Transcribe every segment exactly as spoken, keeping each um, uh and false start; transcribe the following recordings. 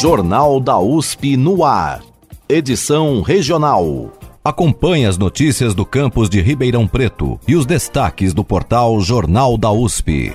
Jornal da U S P no ar. Edição regional. Acompanhe as notícias do campus de Ribeirão Preto e os destaques do portal Jornal da U S P.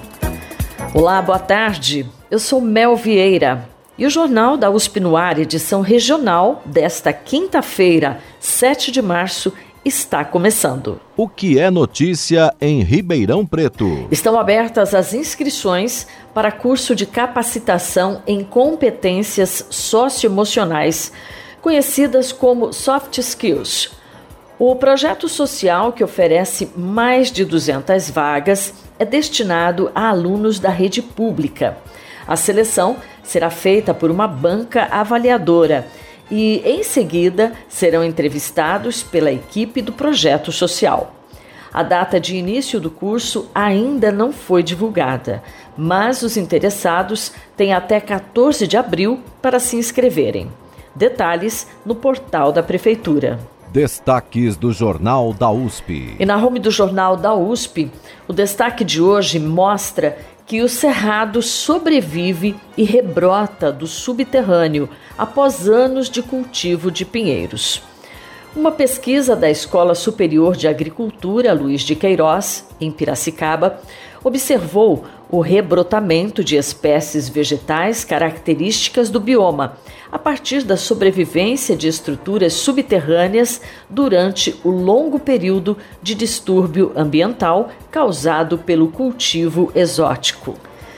Olá, boa tarde. Eu sou Mel Vieira e o Jornal da U S P no ar, edição regional desta quinta-feira, sete de março, está começando. O que é notícia em Ribeirão Preto? Estão abertas as inscrições para curso de capacitação em competências socioemocionais, conhecidas como Soft Skills. O projeto social, que oferece mais de duzentas vagas, é destinado a alunos da rede pública. A seleção será feita por uma banca avaliadora e, em seguida, serão entrevistados pela equipe do projeto social. A data de início do curso ainda não foi divulgada, mas os interessados têm até quatorze de abril para se inscreverem. Detalhes no portal da Prefeitura. Destaques do Jornal da U S P. E na home do Jornal da U S P, o destaque de hoje mostra que o Cerrado sobrevive e rebrota do subterrâneo após anos de cultivo de pinheiros. Uma pesquisa da Escola Superior de Agricultura Luiz de Queiroz, em Piracicaba, observou o rebrotamento de espécies vegetais características do bioma, a partir da sobrevivência de estruturas subterrâneas durante o longo período de distúrbio ambiental causado pelo cultivo exótico.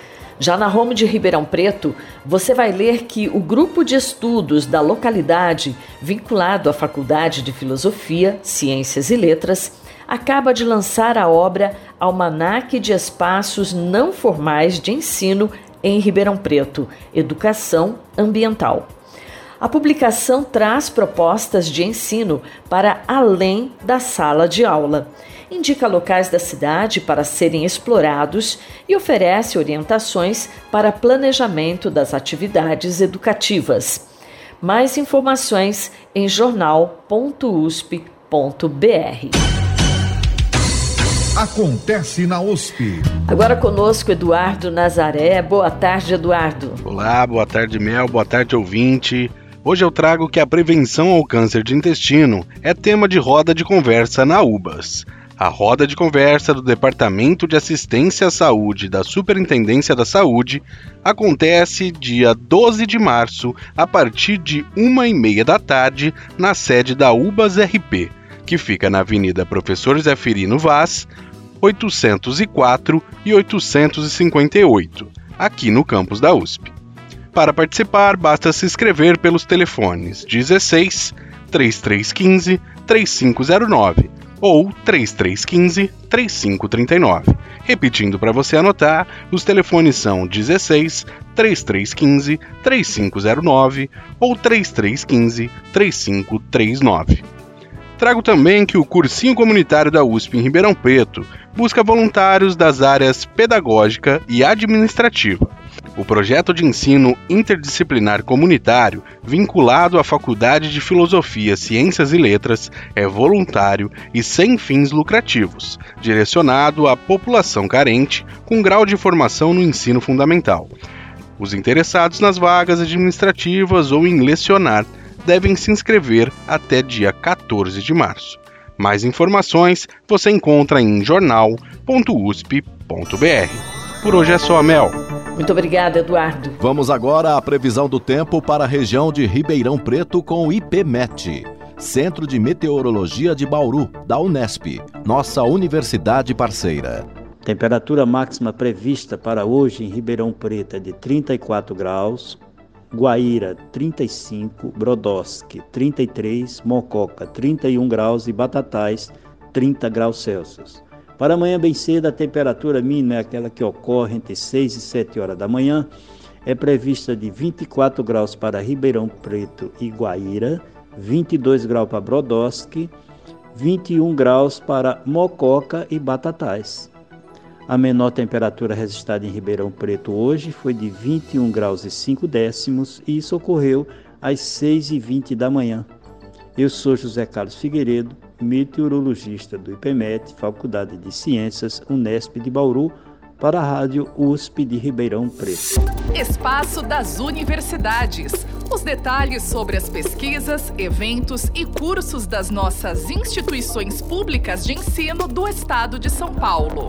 Já na home de Ribeirão Preto, você vai ler que o grupo de estudos da localidade, vinculado à Faculdade de Filosofia, Ciências e Letras, acaba de lançar a obra Almanaque de Espaços Não Formais de Ensino em Ribeirão Preto, Educação Ambiental. A publicação traz propostas de ensino para além da sala de aula, indica locais da cidade para serem explorados e oferece orientações para planejamento das atividades educativas. Mais informações em jornal ponto u s p ponto b r. Acontece na U S P. Agora conosco Eduardo Nazaré. Boa tarde, Eduardo. Olá, boa tarde, Mel, boa tarde, ouvinte. Hoje eu trago que a prevenção ao câncer de intestino é tema de roda de conversa na U B A S. A roda de conversa do Departamento de Assistência à Saúde da Superintendência da Saúde acontece dia doze de março, a partir de uma e meia da tarde, na sede da U B A S R P, que fica na Avenida Professor Zeferino Vaz, oitocentos e quatro e oitocentos e cinquenta e oito, aqui no campus da U S P. Para participar, basta se inscrever pelos telefones dezesseis, trinta e três quinze, trinta e cinco zero nove ou trinta e três quinze, trinta e cinco trinta e nove. Repetindo para você anotar, os telefones são dezesseis, trinta e três quinze, trinta e cinco zero nove ou trinta e três quinze, trinta e cinco trinta e nove. Trago também que o Cursinho Comunitário da U S P em Ribeirão Preto busca voluntários das áreas pedagógica e administrativa. O projeto de ensino interdisciplinar comunitário, vinculado à Faculdade de Filosofia, Ciências e Letras, é voluntário e sem fins lucrativos, direcionado à população carente com grau de formação no ensino fundamental. Os interessados nas vagas administrativas ou em lecionar devem se inscrever até dia quatorze de março. Mais informações você encontra em jornal ponto u s p ponto b r. Por hoje é só, Mel. Muito obrigada, Eduardo. Vamos agora à previsão do tempo para a região de Ribeirão Preto com o IPMET, Centro de Meteorologia de Bauru, da Unesp, nossa universidade parceira. Temperatura máxima prevista para hoje em Ribeirão Preto é de trinta e quatro graus, Guaíra trinta e cinco, Brodowski trinta e três, Mococa trinta e um graus e Batatais trinta graus Celsius. Para amanhã bem cedo, a temperatura mínima é aquela que ocorre entre seis e sete horas da manhã. É prevista de vinte e quatro graus para Ribeirão Preto e Guaíra, vinte e dois graus para Brodowski, vinte e um graus para Mococa e Batatais. A menor temperatura registrada em Ribeirão Preto hoje foi de vinte e um graus e cinco décimos e isso ocorreu às seis e vinte da manhã. Eu sou José Carlos Figueiredo, meteorologista do IPMET, Faculdade de Ciências, Unesp de Bauru, para a Rádio U S P de Ribeirão Preto. Espaço das Universidades. Os detalhes sobre as pesquisas, eventos e cursos das nossas instituições públicas de ensino do Estado de São Paulo.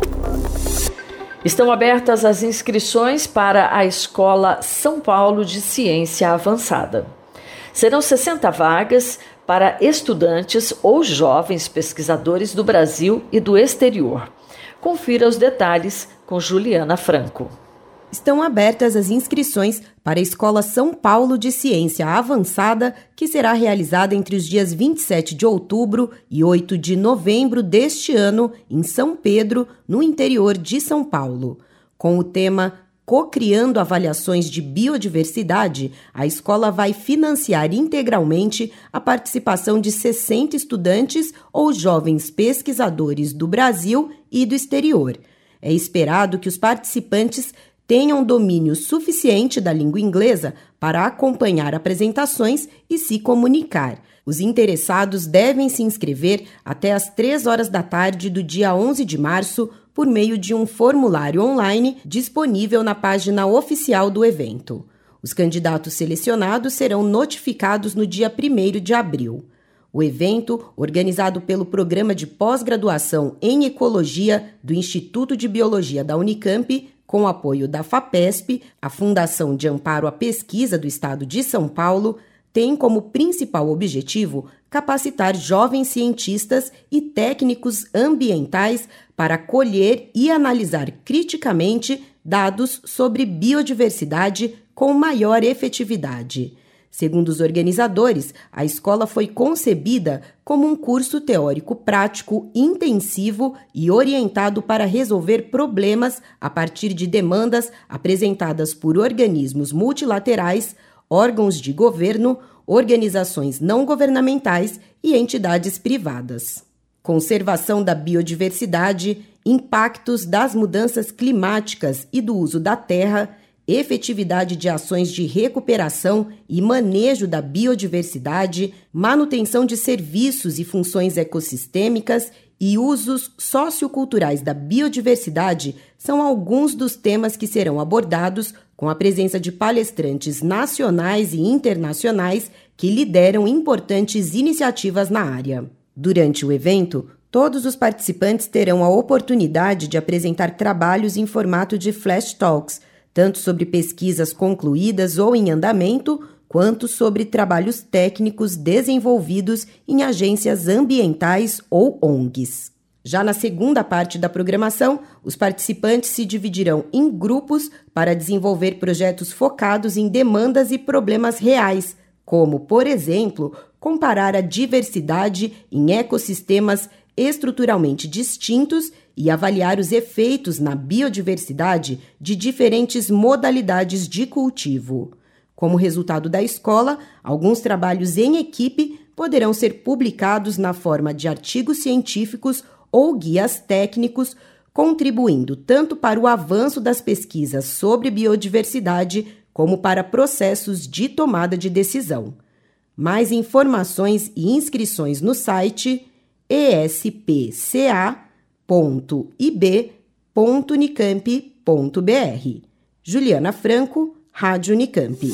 Estão abertas as inscrições para a Escola São Paulo de Ciência Avançada. Serão sessenta vagas para estudantes ou jovens pesquisadores do Brasil e do exterior. Confira os detalhes com Juliana Franco. Estão abertas as inscrições para a Escola São Paulo de Ciência Avançada, que será realizada entre os dias vinte e sete de outubro e oito de novembro deste ano, em São Pedro, no interior de São Paulo. Com o tema Co-criando avaliações de biodiversidade, a escola vai financiar integralmente a participação de sessenta estudantes ou jovens pesquisadores do Brasil e do exterior. É esperado que os participantes tenham domínio suficiente da língua inglesa para acompanhar apresentações e se comunicar. Os interessados devem se inscrever até às três horas da tarde do dia onze de março por meio de um formulário online disponível na página oficial do evento. Os candidatos selecionados serão notificados no dia primeiro de abril. O evento, organizado pelo Programa de Pós-Graduação em Ecologia do Instituto de Biologia da Unicamp, com apoio da FAPESP, a Fundação de Amparo à Pesquisa do Estado de São Paulo, tem como principal objetivo capacitar jovens cientistas e técnicos ambientais para colher e analisar criticamente dados sobre biodiversidade com maior efetividade. Segundo os organizadores, a escola foi concebida como um curso teórico prático intensivo e orientado para resolver problemas a partir de demandas apresentadas por organismos multilaterais, órgãos de governo, organizações não governamentais e entidades privadas. Conservação da biodiversidade, impactos das mudanças climáticas e do uso da terra, efetividade de ações de recuperação e manejo da biodiversidade, manutenção de serviços e funções ecossistêmicas e usos socioculturais da biodiversidade são alguns dos temas que serão abordados com a presença de palestrantes nacionais e internacionais que lideram importantes iniciativas na área. Durante o evento, todos os participantes terão a oportunidade de apresentar trabalhos em formato de flash talks, tanto sobre pesquisas concluídas ou em andamento, quanto sobre trabalhos técnicos desenvolvidos em agências ambientais ou O N Gs. Já na segunda parte da programação, os participantes se dividirão em grupos para desenvolver projetos focados em demandas e problemas reais, como, por exemplo, comparar a diversidade em ecossistemas estruturalmente distintos e avaliar os efeitos na biodiversidade de diferentes modalidades de cultivo. Como resultado da escola, alguns trabalhos em equipe poderão ser publicados na forma de artigos científicos ou guias técnicos, contribuindo tanto para o avanço das pesquisas sobre biodiversidade como para processos de tomada de decisão. Mais informações e inscrições no site e s p c a ponto i b ponto unicamp ponto b r. Juliana Franco, Rádio Unicamp.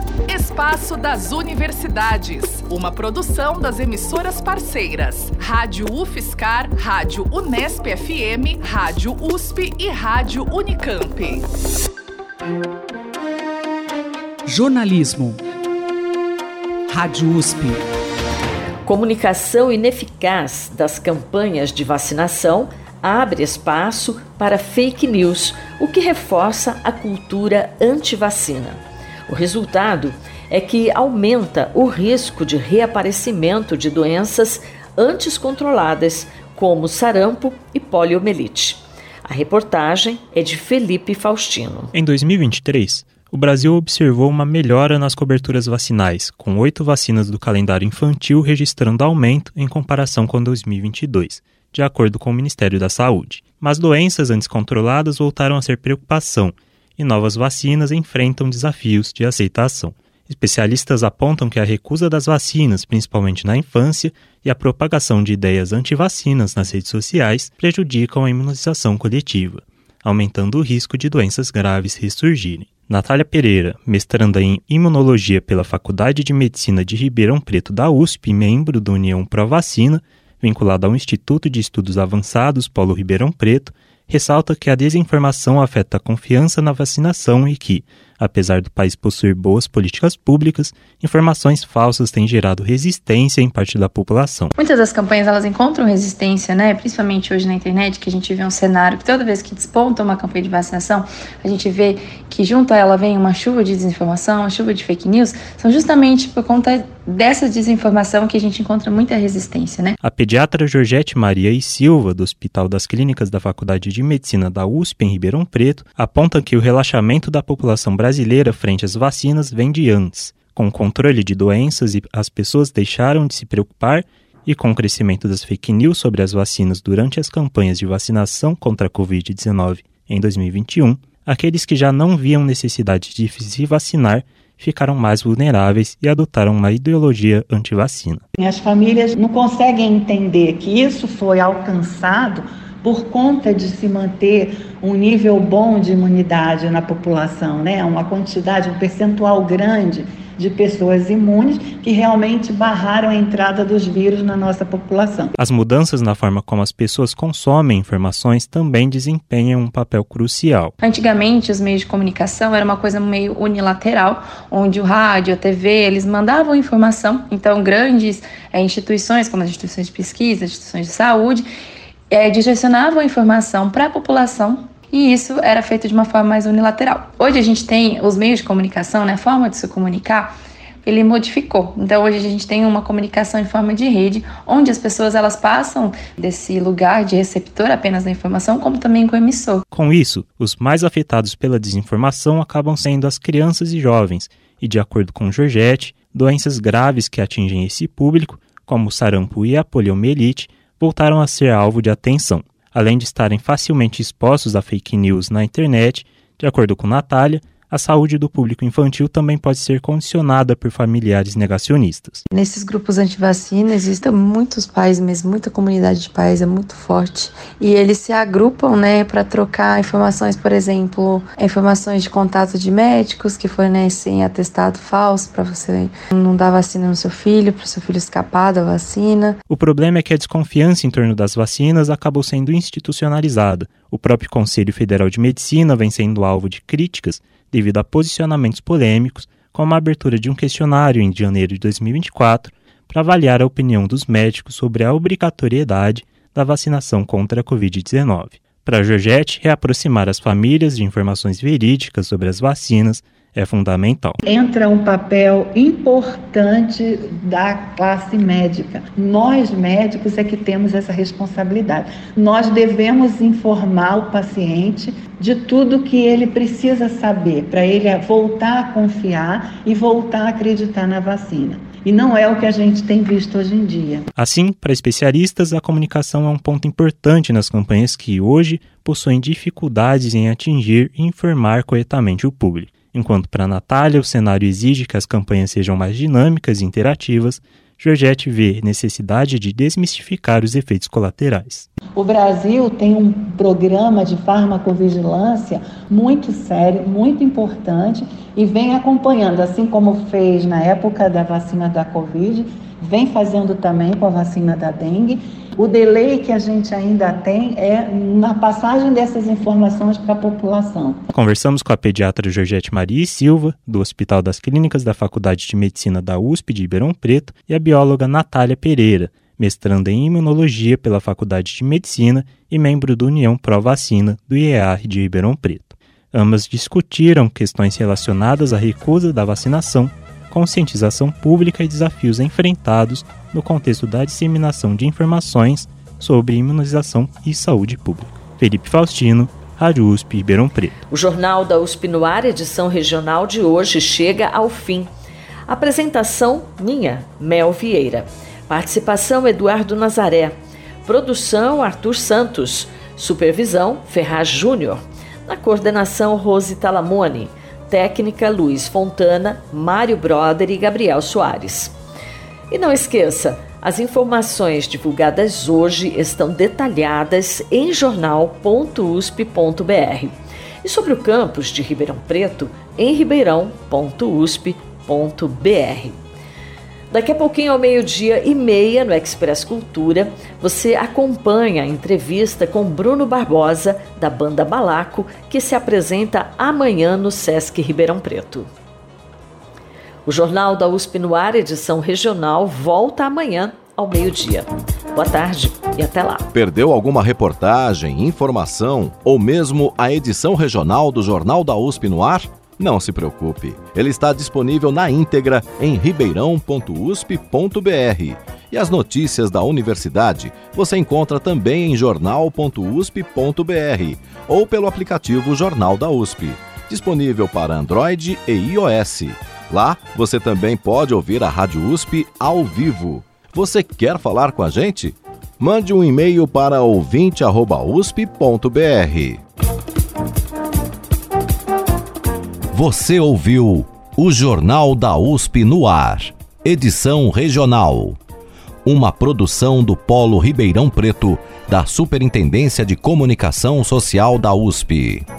Espaço das Universidades, uma produção das emissoras parceiras, Rádio UFSCar, Rádio Unesp F M, Rádio U S P e Rádio Unicamp. Jornalismo. Rádio U S P. Comunicação ineficaz das campanhas de vacinação abre espaço para fake news, o que reforça a cultura anti-vacina. O resultado é que aumenta o risco de reaparecimento de doenças antes controladas, como sarampo e poliomielite. A reportagem é de Felipe Faustino. Em dois mil e vinte e três, o Brasil observou uma melhora nas coberturas vacinais, com oito vacinas do calendário infantil registrando aumento em comparação com dois mil e vinte e dois, de acordo com o Ministério da Saúde. Mas doenças antes controladas voltaram a ser preocupação, e novas vacinas enfrentam desafios de aceitação. Especialistas apontam que a recusa das vacinas, principalmente na infância, e a propagação de ideias anti-vacinas nas redes sociais prejudicam a imunização coletiva. aumentando o risco de doenças graves ressurgirem. Natália Pereira, mestranda em Imunologia pela Faculdade de Medicina de Ribeirão Preto da U S P e membro da União Pró-Vacina, vinculada ao Instituto de Estudos Avançados Polo Ribeirão Preto, ressalta que a desinformação afeta a confiança na vacinação e que, apesar do país possuir boas políticas públicas, informações falsas têm gerado resistência em parte da população. Muitas das campanhas elas encontram resistência, né? Principalmente hoje na internet, que a gente vê um cenário que toda vez que desponta uma campanha de vacinação, a gente vê que junto a ela vem uma chuva de desinformação, uma chuva de fake news, são justamente por conta dessa desinformação que a gente encontra muita resistência, né? A pediatra Georgette Maria e Silva, do Hospital das Clínicas da Faculdade de Medicina da U S P em Ribeirão Preto, aponta que o relaxamento da população brasileira frente às vacinas vem de antes. Com o controle de doenças, as pessoas deixaram de se preocupar e com o crescimento das fake news sobre as vacinas durante as campanhas de vacinação contra a covid dezenove em dois mil e vinte e um, aqueles que já não viam necessidade de se vacinar ficaram mais vulneráveis e adotaram uma ideologia anti-vacina. As famílias não conseguem entender que isso foi alcançado por conta de se manter um nível bom de imunidade na população, né? Uma quantidade, um percentual grande de pessoas imunes que realmente barraram a entrada dos vírus na nossa população. As mudanças na forma como as pessoas consomem informações também desempenham um papel crucial. Antigamente, os meios de comunicação era uma coisa meio unilateral, onde o rádio, a T V, eles mandavam informação. Então, grandes é, instituições, como as instituições de pesquisa, as instituições de saúde, é, direcionavam a informação para a população. E isso era feito de uma forma mais unilateral. Hoje a gente tem os meios de comunicação, né, a forma de se comunicar, ele modificou. Então hoje a gente tem uma comunicação em forma de rede, onde as pessoas elas passam desse lugar de receptor apenas da informação, como também com emissor. Com isso, os mais afetados pela desinformação acabam sendo as crianças e jovens, e de acordo com Georgette, doenças graves que atingem esse público, como o sarampo e a poliomielite, voltaram a ser alvo de atenção. Além de estarem facilmente expostos a fake news na internet, de acordo com Natália, a saúde do público infantil também pode ser condicionada por familiares negacionistas. Nesses grupos anti-vacina existem muitos pais mesmo, muita comunidade de pais é muito forte. E eles se agrupam, né, para trocar informações, por exemplo, informações de contato de médicos que fornecem atestado falso para você não dar vacina no seu filho, para o seu filho escapar da vacina. O problema é que a desconfiança em torno das vacinas acabou sendo institucionalizada. O próprio Conselho Federal de Medicina vem sendo alvo de críticas devido a posicionamentos polêmicos, como a abertura de um questionário em janeiro de dois mil e vinte e quatro para avaliar a opinião dos médicos sobre a obrigatoriedade da vacinação contra a covid dezenove. Para Georgette, reaproximar as famílias de informações verídicas sobre as vacinas é fundamental. Entra um papel importante da classe médica. Nós, médicos, é que temos essa responsabilidade. Nós devemos informar o paciente de tudo que ele precisa saber, para ele voltar a confiar e voltar a acreditar na vacina. E não é o que a gente tem visto hoje em dia. Assim, para especialistas, a comunicação é um ponto importante nas campanhas que hoje possuem dificuldades em atingir e informar corretamente o público. Enquanto para Natália o cenário exige que as campanhas sejam mais dinâmicas e interativas, Georgette vê necessidade de desmistificar os efeitos colaterais. O Brasil tem um programa de farmacovigilância muito sério, muito importante e vem acompanhando, assim como fez na época da vacina da Covid, vem fazendo também com a vacina da dengue. O delay que a gente ainda tem é na passagem dessas informações para a população. Conversamos com a pediatra Georgette Maria e Silva, do Hospital das Clínicas da Faculdade de Medicina da U S P de Ribeirão Preto, e a bióloga Natália Pereira, mestranda em Imunologia pela Faculdade de Medicina e membro da União Pró-Vacina do I E A R de Ribeirão Preto. Ambas discutiram questões relacionadas à recusa da vacinação, conscientização pública e desafios enfrentados no contexto da disseminação de informações sobre imunização e saúde pública. Felipe Faustino, Rádio U S P Ribeirão Preto. O Jornal da U S P no Ar, edição regional de hoje, chega ao fim. Apresentação minha, Mel Vieira. Participação Eduardo Nazaré. Produção Arthur Santos. Supervisão Ferraz Júnior. Na coordenação Rose Talamone. Técnica Luiz Fontana, Mário Broder e Gabriel Soares. E não esqueça, As informações divulgadas hoje estão detalhadas em jornal ponto u s p ponto b r e sobre o campus de Ribeirão Preto em ribeirão ponto u s p ponto b r. Daqui a pouquinho, ao meio-dia e meia, no Express Cultura, você acompanha a entrevista com Bruno Barbosa, da banda Balaco, que se apresenta amanhã no Sesc Ribeirão Preto. O Jornal da U S P no Ar, edição regional, volta amanhã ao meio-dia. Boa tarde e até lá. Perdeu alguma reportagem, informação ou mesmo a edição regional do Jornal da U S P no Ar? Não se preocupe, ele está disponível na íntegra em ribeirão ponto u s p ponto b r. E as notícias da universidade você encontra também em jornal ponto u s p ponto b r ou pelo aplicativo Jornal da U S P, disponível para Android e iOS. Lá você também pode ouvir a Rádio U S P ao vivo. Você quer falar com a gente? Mande um e-mail para ouvinte arroba u s p ponto b r. Você ouviu o Jornal da U S P no Ar, edição regional. Uma produção do Polo Ribeirão Preto, da Superintendência de Comunicação Social da U S P.